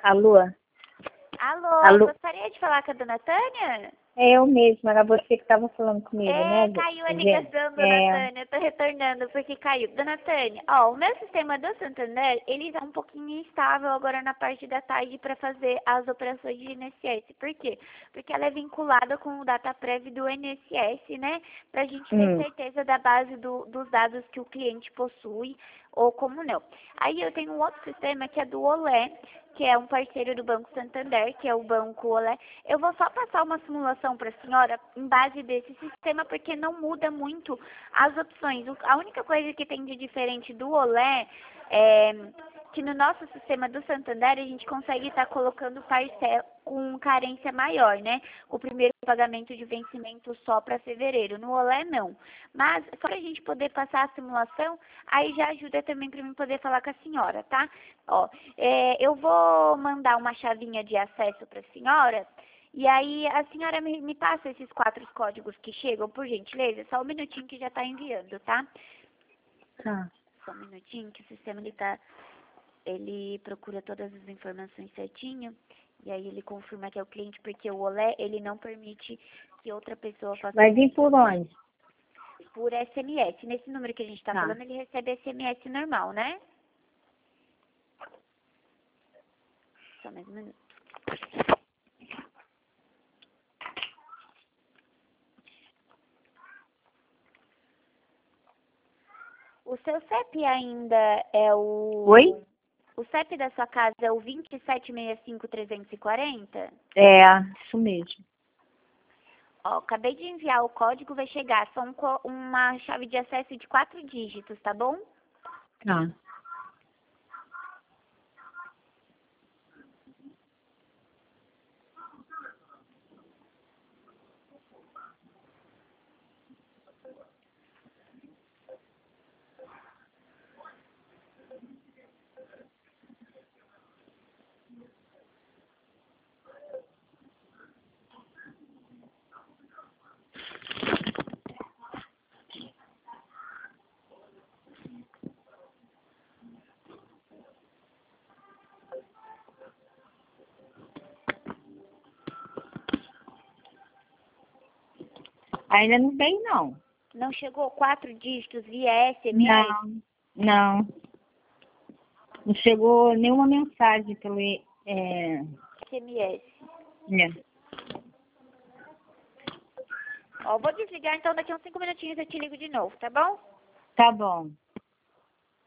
Alô? Alô, Alô? gostaria de falar com a dona Tânia? É eu mesma, era você que estava falando comigo, né? Caiu a gente? ligação, dona Tânia, eu tô retornando porque caiu. Dona Tânia, ó, o meu sistema do Santander, ele tá um pouquinho instável agora na parte da tarde para fazer as operações de INSS. Por quê? Porque ela é vinculada com o DataPrev do INSS, né? Pra gente ter certeza da base dos dados que o cliente possui ou como não. Aí eu tenho um outro sistema que é do Olé, que é um parceiro do Banco Santander, que é o Banco Olé. Eu vou só passar uma simulação para a senhora em base desse sistema, porque não muda muito as opções. A única coisa que tem de diferente do Olé é que no nosso sistema do Santander a gente consegue estar colocando parcela com carência maior, né? O primeiro pagamento de vencimento só para fevereiro. No Olé, não. Mas, só para a gente poder passar a simulação, aí já ajuda também para mim poder falar com a senhora, tá? Ó, eu vou mandar uma chavinha de acesso para a senhora. E aí, a senhora me passa esses 4 códigos que chegam, por gentileza? Só um minutinho que já está enviando, tá? Tá. Só um minutinho que o sistema ele procura todas as informações certinho. E aí ele confirma que é o cliente, porque o Olé, ele não permite que outra pessoa faça... Vai vir por onde? Por SMS. Nesse número que a gente está Tá. falando, ele recebe SMS normal, né? Só mais um minuto. O seu CEP ainda é o... Oi? O CEP da sua casa é o 2765340? É, isso mesmo. Ó, acabei de enviar o código, vai chegar. São uma chave de acesso de 4 dígitos, tá bom? Tá. Ainda não tem, não. Não chegou 4 dígitos via SMS? Não. Não chegou nenhuma mensagem pelo... SMS. É. Ó, vou desligar, então daqui a uns 5 minutinhos eu te ligo de novo, tá bom? Tá bom.